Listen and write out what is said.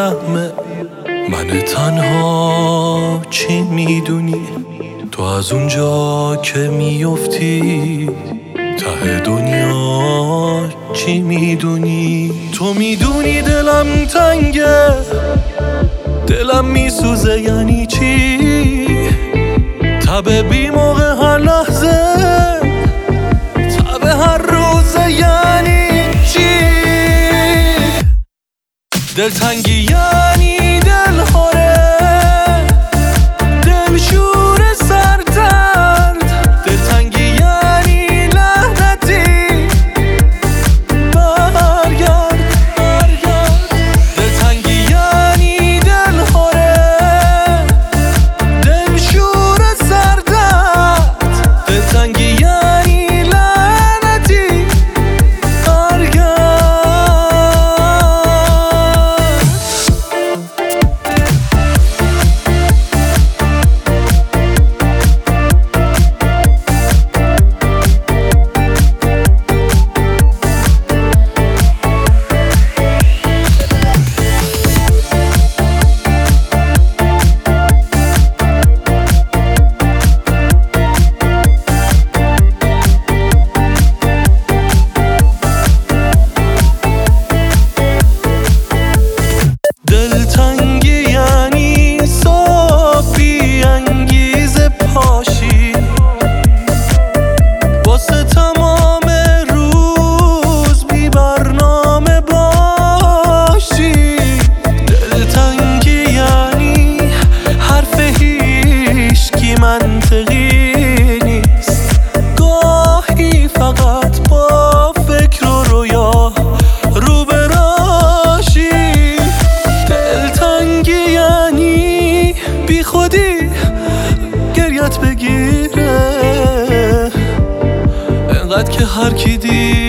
بیرحمه. من تنها چی میدونی؟ تو از اونجا که میفتی ته دنیا چی میدونی؟ تو میدونی دلم تنگه، دلم میسوزه یعنی چی؟ تب بی موقع هر لحظه، تب هر روزه یعنی چی؟ دلتنگی یعنی دل خوره، دل شور سر درد. دلتنگی یعنی لعنتی، برگرد برگرد. دلتنگی یعنی دل خوره، دل شور سر درد. دلتنگی یعنی لعنتی، برگرد. دلتنگی یعنی صبح بی انگیزه پاشی، واسه تمام روز بی برنامه باشی. دلتنگی یعنی حرف هیچکی منطقی نیست، گاهی فقط با فکر و رویا رو براشی. دلتنگی یعنی بی خودی گریت بگیره، انقدر که هر کی دید